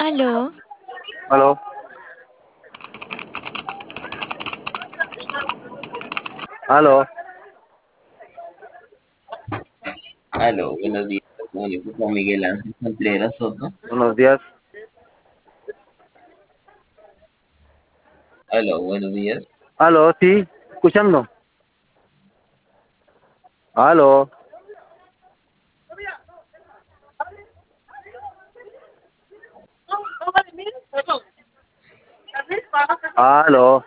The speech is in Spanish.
Aló, Aló, aló, Aló, buenos días. Comunico con Miguel Ángel Contreras Soto. buenos días. Aló, buenos días. Aló, sí, escuchando. Aló, aló.